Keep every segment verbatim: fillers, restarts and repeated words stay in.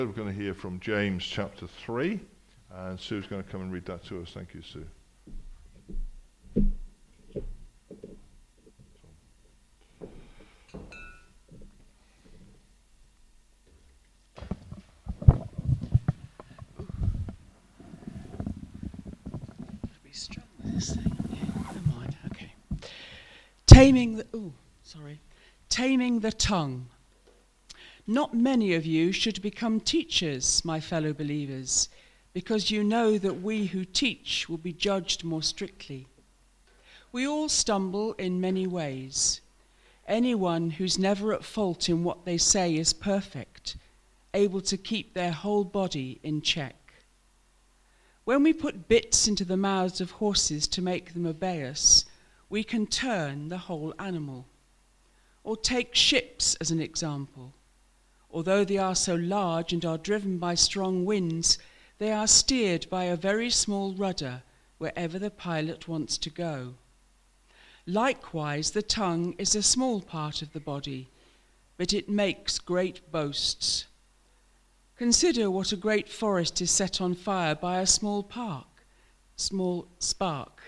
We're going to hear from James chapter three, and Sue's going to come and read that to us. Thank you, Sue. Never mind. Okay. Taming the ooh, sorry. Taming the tongue. Not many of you should become teachers, my fellow believers, because you know that we who teach will be judged more strictly. We all stumble in many ways. Anyone who's never at fault in what they say is perfect, able to keep their whole body in check. When we put bits into the mouths of horses to make them obey us, we can turn the whole animal. Or take ships as an example. Although they are so large and are driven by strong winds, they are steered by a very small rudder wherever the pilot wants to go. Likewise, the tongue is a small part of the body, but it makes great boasts. Consider what a great forest is set on fire by a small park, small spark.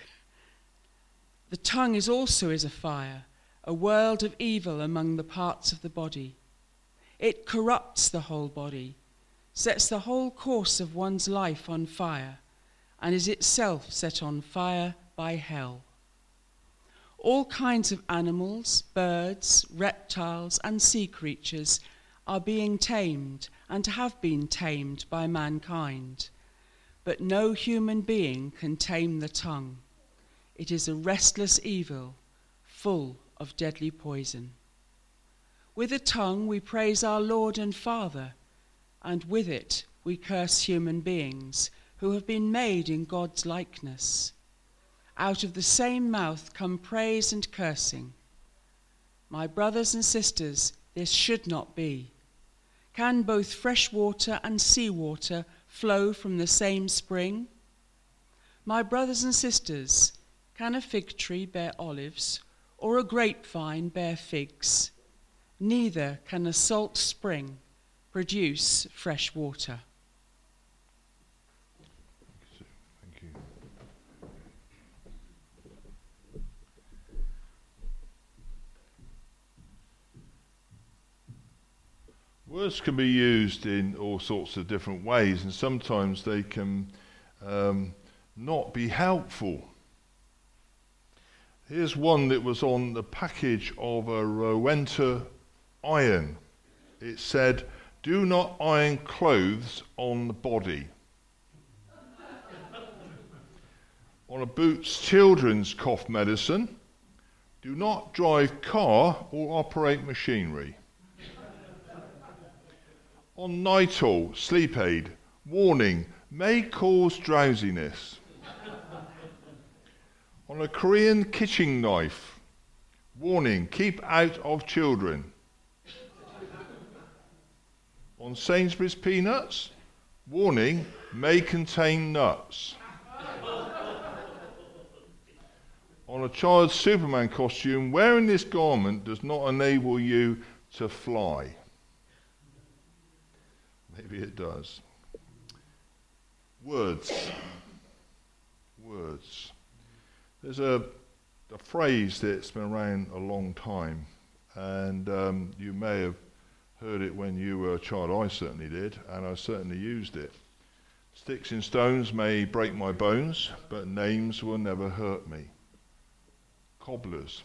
The tongue is also as a fire, a world of evil among the parts of the body. It corrupts the whole body, sets the whole course of one's life on fire, and is itself set on fire by hell. All kinds of animals, birds, reptiles, and sea creatures are being tamed and have been tamed by mankind, but no human being can tame the tongue. It is a restless evil, full of deadly poison. With the tongue we praise our Lord and Father, and with it we curse human beings who have been made in God's likeness. Out of the same mouth come praise and cursing. My brothers and sisters, this should not be. Can both fresh water and sea water flow from the same spring? My brothers and sisters, can a fig tree bear olives, or a grapevine bear figs? Neither can a salt spring produce fresh water. Thank you. Words can be used in all sorts of different ways, and sometimes they can um, not be helpful. Here's one that was on the package of a Rowenta iron. It said, "Do not iron clothes on the body." On a Boots children's cough medicine, "Do not drive car or operate machinery." On Nytol sleep aid, warning, may cause drowsiness. On a Korean kitchen knife, warning, keep out of children. On Sainsbury's peanuts, warning, may contain nuts. On a child's Superman costume, wearing this garment does not enable you to fly. Maybe it does. Words. Words. There's a, a phrase that's been around a long time, and um, you may have heard it when you were a child. I certainly did, and I certainly used it. Sticks and stones may break my bones, but names will never hurt me. Cobblers.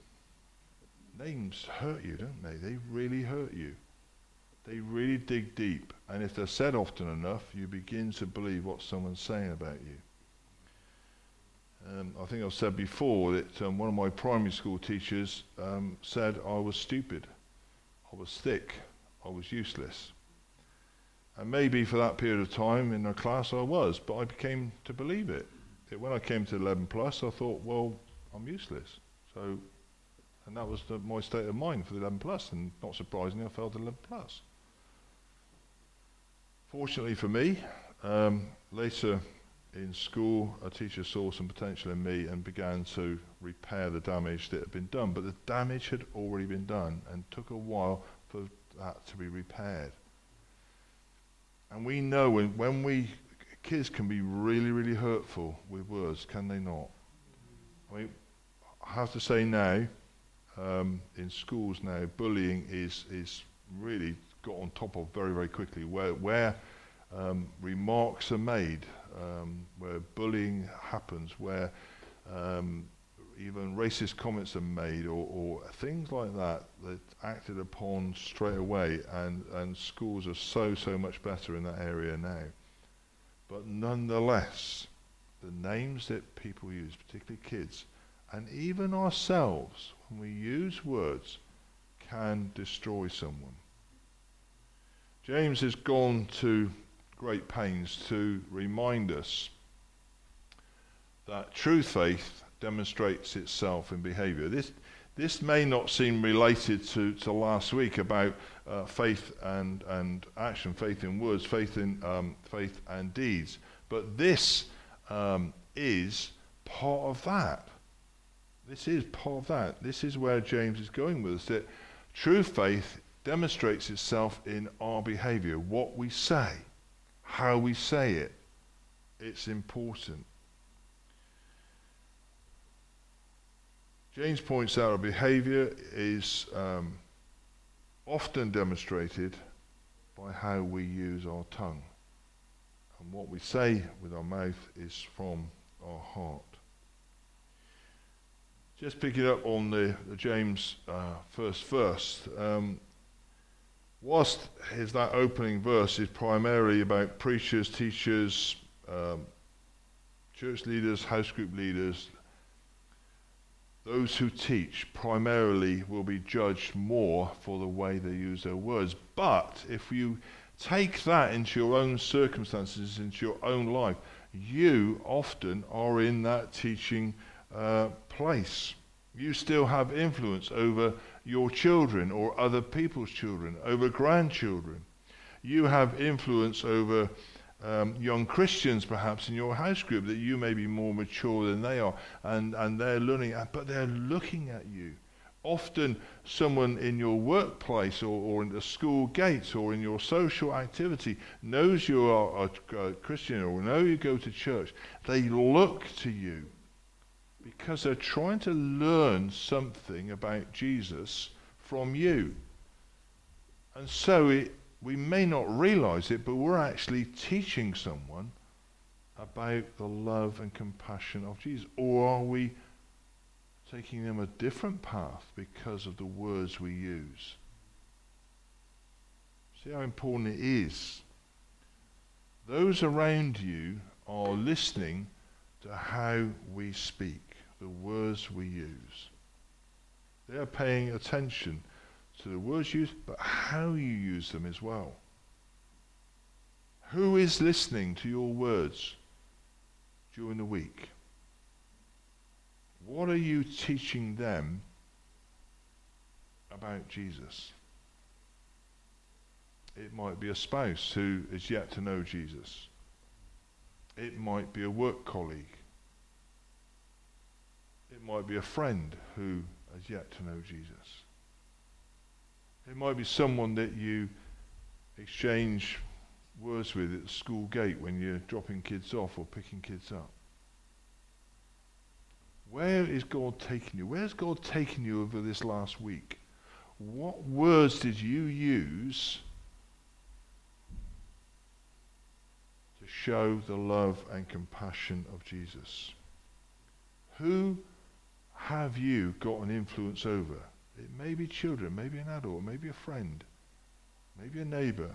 Names hurt you, don't they? They really hurt you. They really dig deep, and if they're said often enough, you begin to believe what someone's saying about you. Um, I think I've said before that um, one of my primary school teachers um, said I was stupid, I was thick, I was useless. And maybe for that period of time in our class I was, but I became to believe it. That when I came to eleven plus, I thought, well, I'm useless. So, and that was the, my state of mind for the eleven plus, and not surprisingly, I failed eleven plus. Fortunately for me, um, later in school, a teacher saw some potential in me and began to repair the damage that had been done. But the damage had already been done and took a while for that to be repaired. And we know when, when we, kids can be really, really hurtful with words, can they not? I mean, I have to say now, um, in schools now, bullying is is really got on top of very, very quickly, where, where um, remarks are made, um, where bullying happens, where um, even racist comments are made, or, or things like that that acted upon straight away, and, and schools are so, so much better in that area now. But nonetheless, the names that people use, particularly kids, and even ourselves, when we use words, can destroy someone. James has gone to great pains to remind us that true faith demonstrates itself in behavior. This this may not seem related to, to last week about uh, faith and, and action, faith in words, faith in um, faith and deeds, but this um, is part of that. This is part of that. This is where James is going with us, that true faith demonstrates itself in our behavior, what we say, how we say it. It's important. James points out our behavior is um, often demonstrated by how we use our tongue. And what we say with our mouth is from our heart. Just picking up on the, the James uh, first verse, um, whilst his, that opening verse is primarily about preachers, teachers, um, church leaders, house group leaders, those who teach primarily will be judged more for the way they use their words. But if you take that into your own circumstances, into your own life, you often are in that teaching uh, place. You still have influence over your children or other people's children, over grandchildren. You have influence over um, young Christians perhaps in your house group, that you may be more mature than they are, and, and they're learning, but they're looking at you. Often someone in your workplace or, or in the school gates or in your social activity knows you are a, a Christian or know you go to church. They look to you because they're trying to learn something about Jesus from you. And so it, we may not realize it, but we're actually teaching someone about the love and compassion of Jesus. Or are we taking them a different path because of the words we use? See how important it is. Those around you are listening to how we speak, the words we use. They are paying attention to the words used, but how you use them as well. Who is listening to your words during the week? What are you teaching them about Jesus? It might be a spouse who is yet to know Jesus. It might be a work colleague. It might be a friend who has yet to know Jesus. It might be someone that you exchange words with at the school gate when you're dropping kids off or picking kids up. Where is God taking you? Where's God taking you over this last week? What words did you use to show the love and compassion of Jesus? Who have you got an influence over? It may be children, maybe an adult, maybe a friend, maybe a neighbor.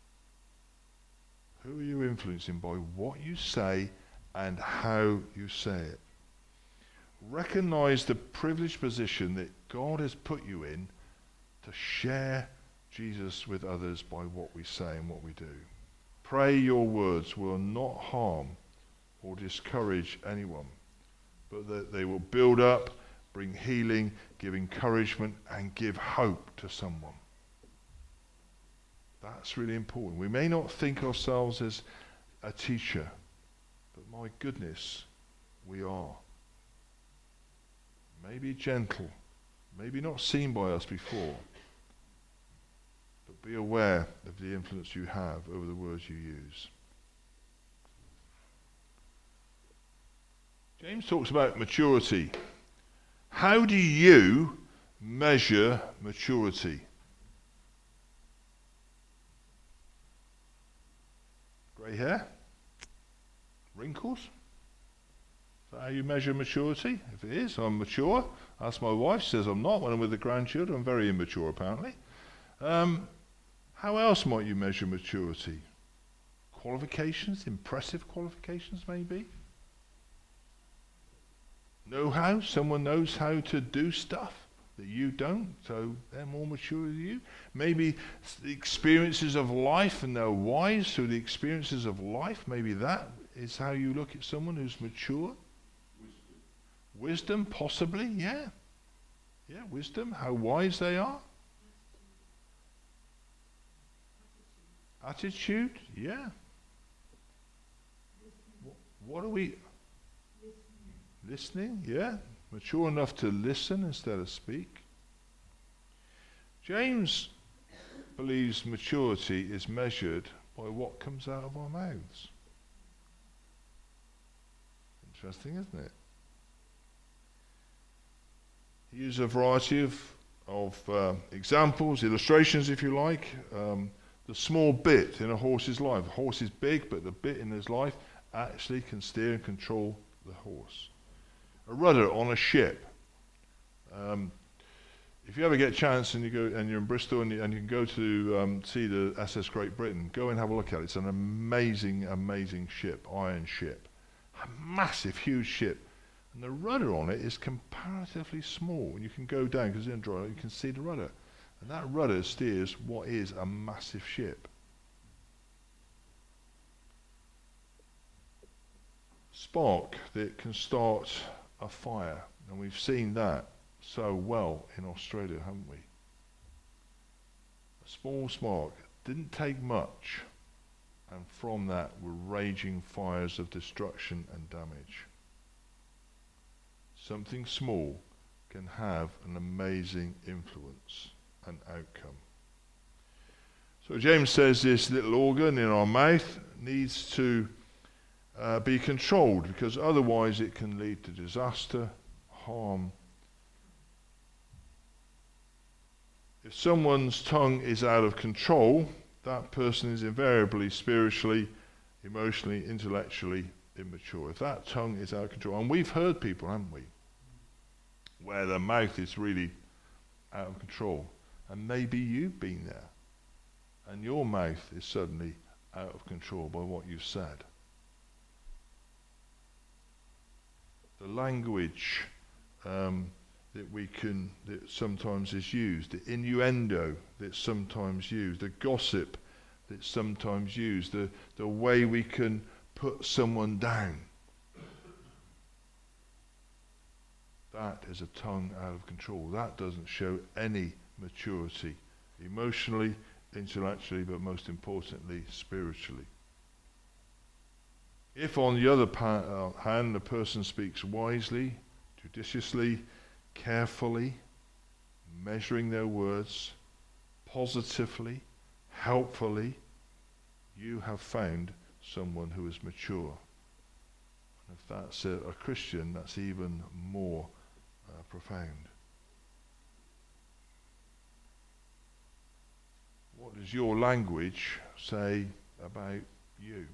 Who are you influencing by what you say and how you say it? Recognize the privileged position that God has put you in to share Jesus with others by what we say and what we do. Pray your words will not harm or discourage anyone, but that they will build up, bring healing, give encouragement, and give hope to someone. That's really important. We may not think ourselves as a teacher, but my goodness, we are. Maybe gentle, maybe not seen by us before, but Be aware of the influence you have over the words you use. James talks about maturity. How do you measure maturity? Grey hair? Wrinkles? Is that how you measure maturity? If it is, I'm mature. Ask my wife, she says I'm not. When I'm with the grandchildren, I'm very immature apparently. Um, how else might you measure maturity? Qualifications, impressive qualifications maybe? Know-how, someone knows how to do stuff that you don't, so they're more mature than you. Maybe the experiences of life and they're wise through the experiences of life. Maybe that is how you look at someone who's mature. Wisdom, wisdom possibly, yeah. Yeah, wisdom, how wise they are. Attitude, yeah. What, what are we... Listening, yeah. Mature enough to listen instead of speak. James believes maturity is measured by what comes out of our mouths. Interesting, isn't it? He uses a variety of, of uh, examples, illustrations if you like. Um, the small bit in a horse's life. A horse is big, but the bit in his life actually can steer and control the horse. A rudder on a ship. Um, if you ever get a chance and you go and you're in Bristol and you, and you can go to um, see the S S Great Britain, go and have a look at it. It's an amazing, amazing ship, iron ship, a massive, huge ship, and the rudder on it is comparatively small. And you can go down because it's in dry, you can see the rudder, and that rudder steers what is a massive ship. Spark that can start a fire, and we've seen that so well in Australia, haven't we? A small spark, didn't take much, and from that were raging fires of destruction and damage. Something small can have an amazing influence and outcome. So James says this little organ in our mouth needs to Uh, be controlled, because otherwise it can lead to disaster, harm. If someone's tongue is out of control, that person is invariably spiritually, emotionally, intellectually immature. If that tongue is out of control, and we've heard people, haven't we, where their mouth is really out of control, and maybe you've been there, and your mouth is suddenly out of control by what you've said. The language um, that we can, that sometimes is used, the innuendo that's sometimes used, the gossip that's sometimes used, the, the way we can put someone down. That is a tongue out of control. That doesn't show any maturity, emotionally, intellectually, but most importantly, spiritually. If, on the other pa- uh, hand, the person speaks wisely, judiciously, carefully, measuring their words, positively, helpfully, you have found someone who is mature. And if that's a, a Christian, that's even more uh, profound. What does your language say about you?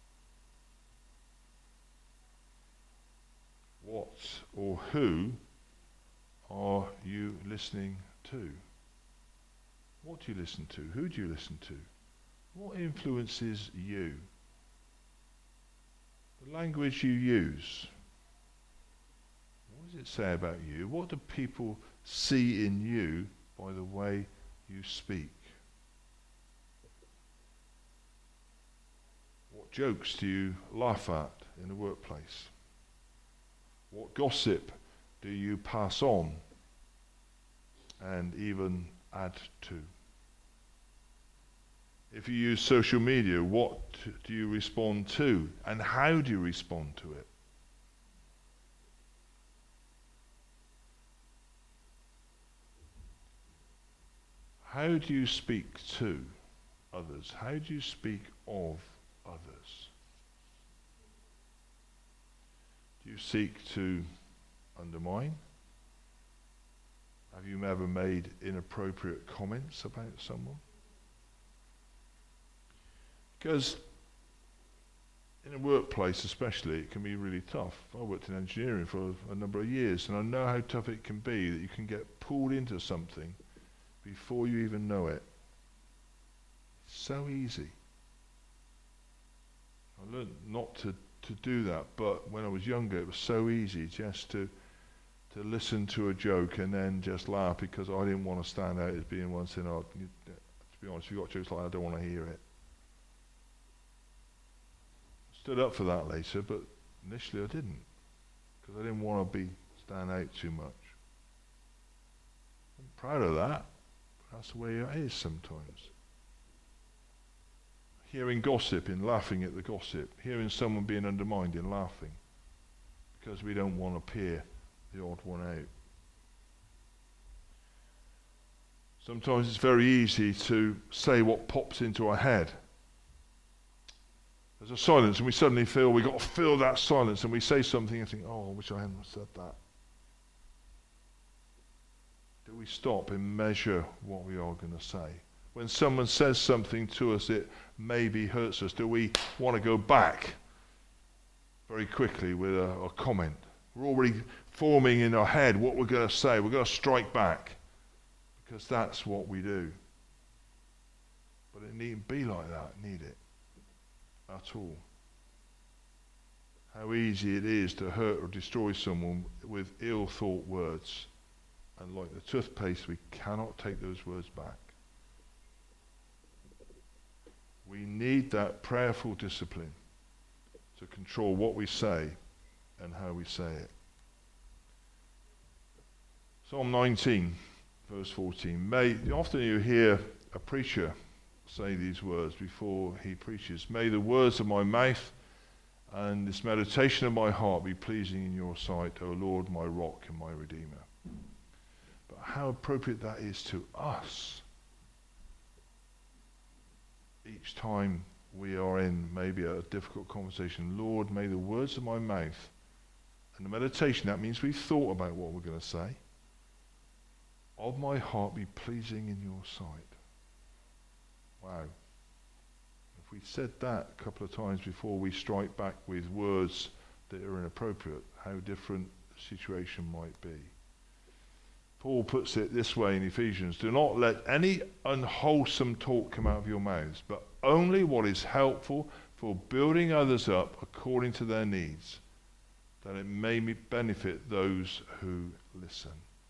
What or who are you listening to? What do you listen to? Who do you listen to? What influences you? The language you use. What does it say about you? What do people see in you by the way you speak? What jokes do you laugh at in the workplace? What gossip do you pass on and even add to? If you use social media, what do you respond to and how do you respond to it? How do you speak to others? How do you speak of others? Do you seek to undermine? Have you ever made inappropriate comments about someone? Because in a workplace especially, it can be really tough. I worked in engineering for a, a number of years, and I know how tough it can be that you can get pulled into something before you even know it. It's so easy. I learned not to, to do that, but when I was younger, it was so easy just to to listen to a joke and then just laugh because I didn't want to stand out as being one saying, oh, you, to be honest, if you've got jokes like that, I don't want to hear it. Stood up for that later, but initially I didn't, because I didn't want to be stand out too much. I'm proud of that, but that's the way it is sometimes. Hearing gossip and laughing at the gossip, hearing someone being undermined and laughing, because we don't want to appear the odd one out. Sometimes it's very easy to say what pops into our head. There's a silence and we suddenly feel we've got to fill that silence, and we say something and think, oh, I wish I hadn't said that. Do we stop and measure what we are going to say? When someone says something to us that maybe hurts us, do we want to go back very quickly with a, a comment? We're already forming in our head what we're going to say. We're going to strike back because that's what we do. But it needn't be like that, need it? At all. How easy it is to hurt or destroy someone with ill-thought words. And like the toothpaste, we cannot take those words back. We need that prayerful discipline to control what we say and how we say it. Psalm nineteen, verse fourteen. May, often you hear a preacher say these words before he preaches. May the words of my mouth and this meditation of my heart be pleasing in your sight, O Lord, my rock and my redeemer. But how appropriate that is to us. Each time we are in maybe a difficult conversation, Lord, may the words of my mouth and the meditation, that means we've thought about what we're going to say, of my heart be pleasing in your sight. Wow. If we said that a couple of times before we strike back with words that are inappropriate, how different the situation might be. Paul puts it this way in Ephesians, do not let any unwholesome talk come out of your mouths, but only what is helpful for building others up according to their needs, that it may benefit those who listen.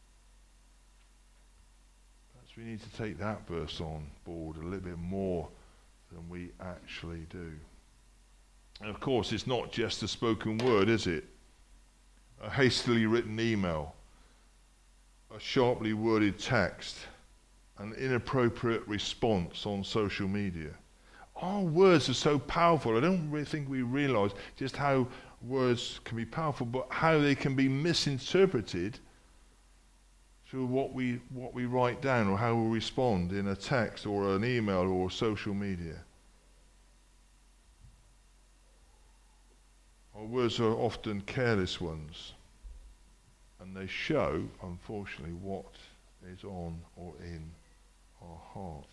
Perhaps we need to take that verse on board a little bit more than we actually do. And of course, it's not just a spoken word, is it? A hastily written email, a sharply worded text, an inappropriate response on social media. Our words are so powerful. I don't really think we realize just how words can be powerful, but how they can be misinterpreted through what we what we write down or how we respond in a text or an email or social media. Our words are often careless ones, and they show, unfortunately, what is on or in our heart.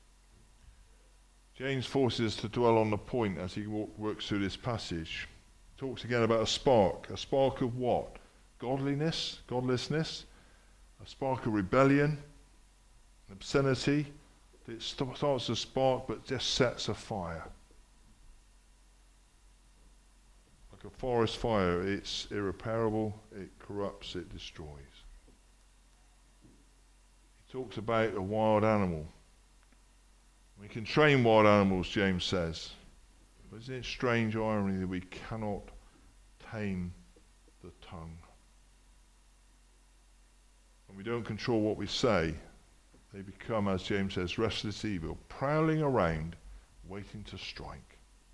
James forces us to dwell on the point as he walk, works through this passage. He talks again about a spark. A spark of what? Godliness, godlessness, a spark of rebellion, obscenity. It starts a spark but just sets a fire. Like a forest fire, it's irreparable, it corrupts, it destroys. He talks about a wild animal. We can train wild animals, James says. But isn't it strange irony that we cannot tame the tongue? When we don't control what we say, they become, as James says, restless evil, prowling around, waiting to strike.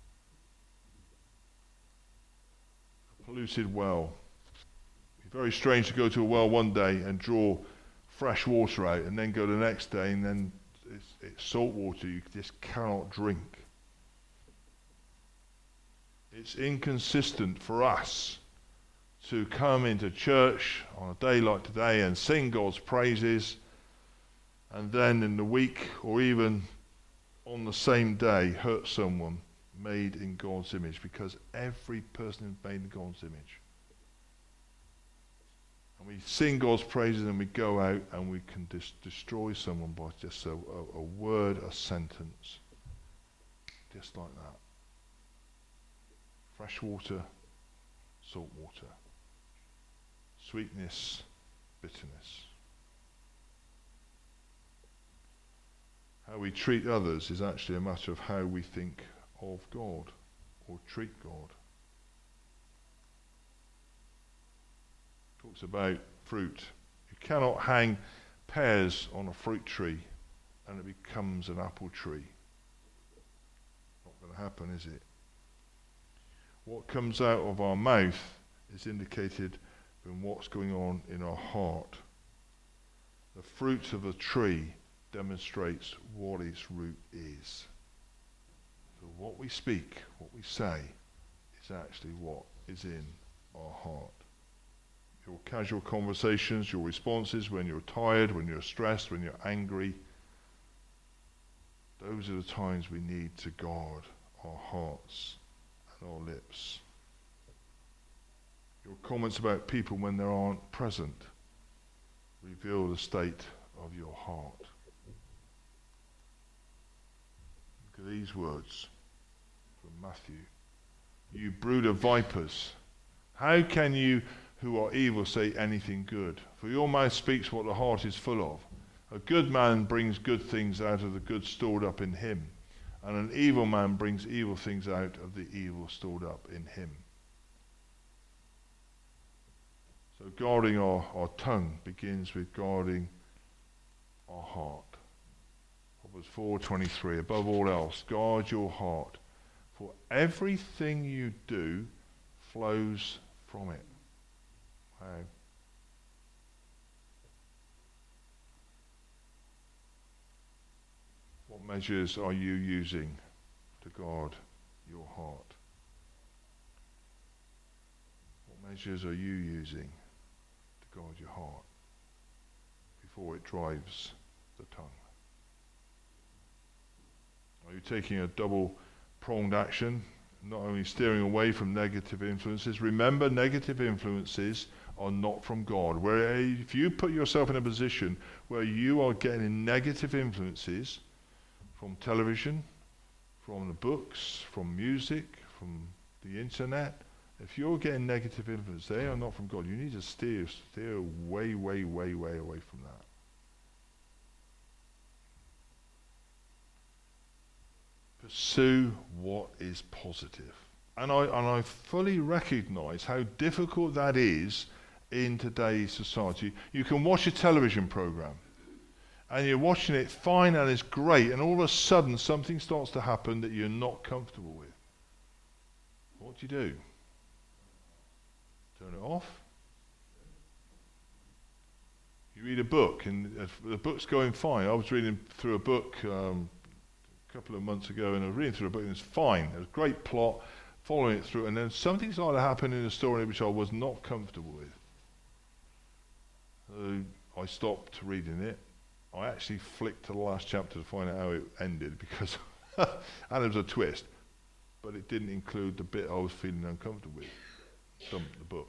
A polluted well. It'd be very strange to go to a well one day and draw fresh water out, and then go the next day and then it's, it's salt water you just cannot drink. It's inconsistent for us to come into church on a day like today and sing God's praises, and then in the week or even on the same day hurt someone made in God's image, because every person is made in God's image. And we sing God's praises and we go out and we can dis- destroy someone by just a, a, a word, a sentence. Just like that. Fresh water, salt water. Sweetness, bitterness. How we treat others is actually a matter of how we think of God or treat God. Talks about fruit. You cannot hang pears on a fruit tree and it becomes an apple tree. Not going to happen, is it? What comes out of our mouth is indicated in what's going on in our heart. The fruit of a tree demonstrates what its root is. So what we speak, what we say, is actually what is in our heart. Your casual conversations, your responses when you're tired, when you're stressed, when you're angry, those are the times we need to guard our hearts and our lips. Your comments about people when they aren't present reveal the state of your heart. Look at these words from Matthew. You brood of vipers, how can you who are evil say anything good? For your mouth speaks what the heart is full of. A good man brings good things out of the good stored up in him, and an evil man brings evil things out of the evil stored up in him. So guarding our, our tongue begins with guarding our heart. Proverbs four twenty-three, above all else, guard your heart, for everything you do flows from it. Wow. What measures are you using to guard your heart? What measures are you using to guard your heart before it drives the tongue? Are you taking a double-pronged action, not only steering away from negative influences? Remember, negative influences are not from God. Where if you put yourself in a position where you are getting negative influences from television, from the books, from music, from the internet, if you're getting negative influence, they are not from God. You need to steer, steer way, way, way, way away from that. Pursue what is positive. And I, and I fully recognize how difficult that is in today's society. You can watch a television program and you're watching it fine and it's great, and all of a sudden something starts to happen that you're not comfortable with. What do you do? Turn it off? You read a book and if the book's going fine. I was reading through a book um, a couple of months ago, and I was reading through a book and it's fine. It was a great plot, following it through, and then something started to happen in the story which I was not comfortable with. So I stopped reading it. I actually flicked to the last chapter to find out how it ended, because and there was a twist, but it didn't include the bit I was feeling uncomfortable with. Dumped the book.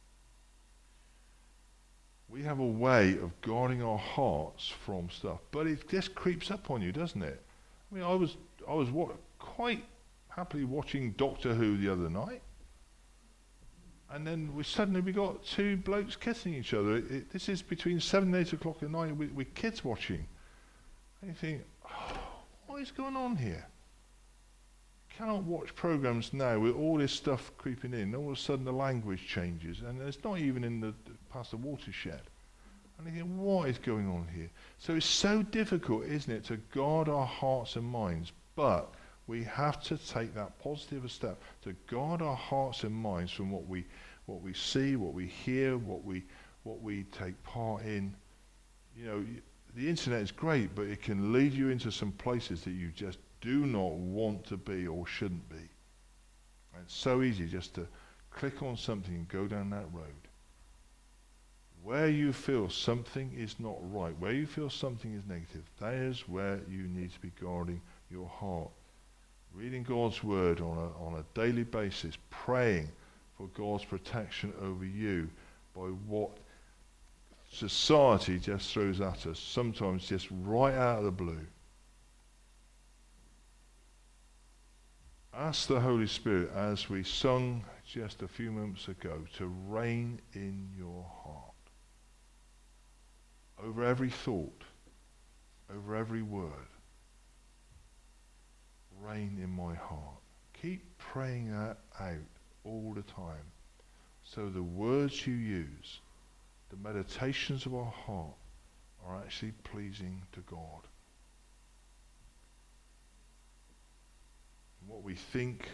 We have a way of guarding our hearts from stuff, but it just creeps up on you, doesn't it? I mean, I was I was wa- quite happily watching Doctor Who the other night, and then we suddenly we got two blokes kissing each other. It, it, this is between seven and eight o'clock at night with, with kids watching. And you think, oh, what is going on here? You cannot watch programs now with all this stuff creeping in. All of a sudden the language changes, and it's not even in the past the watershed. And you think, what is going on here? So it's so difficult, isn't it, to guard our hearts and minds, but we have to take that positive step to guard our hearts and minds from what we what we see, what we hear, what we what we take part in. You know, The internet is great, but it can lead you into some places that you just do not want to be or shouldn't be. And it's so easy just to click on something and go down that road. Where you feel something is not right, where you feel something is negative, that is where you need to be guarding your heart. Reading God's word on a, on a daily basis, praying for God's protection over you by what society just throws at us, sometimes just right out of the blue. Ask the Holy Spirit, as we sung just a few moments ago, to reign in your heart. Over every thought, over every word. Reign in my heart. Keep praying that out all the time. So the words you use, the meditations of our heart, are actually pleasing to God. What we think,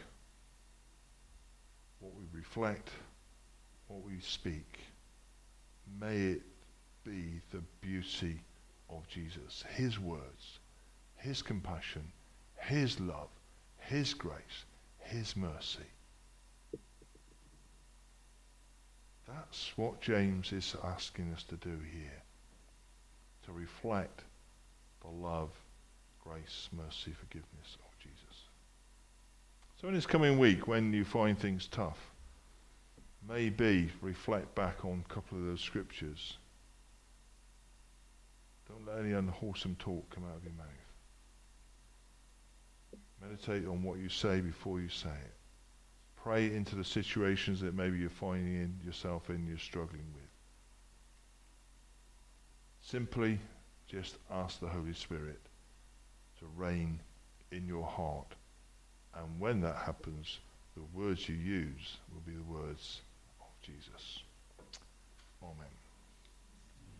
what we reflect, what we speak, may it be the beauty of Jesus, his words, his compassion, his love, his grace, his mercy. That's what James is asking us to do here, to reflect the love, grace, mercy, forgiveness of Jesus. So in this coming week, when you find things tough, maybe reflect back on a couple of those scriptures. Don't let any unwholesome talk come out of your mouth. Meditate on what you say before you say it. Pray into the situations that maybe you're finding in yourself in, you're struggling with. Simply just ask the Holy Spirit to reign in your heart. And when that happens, the words you use will be the words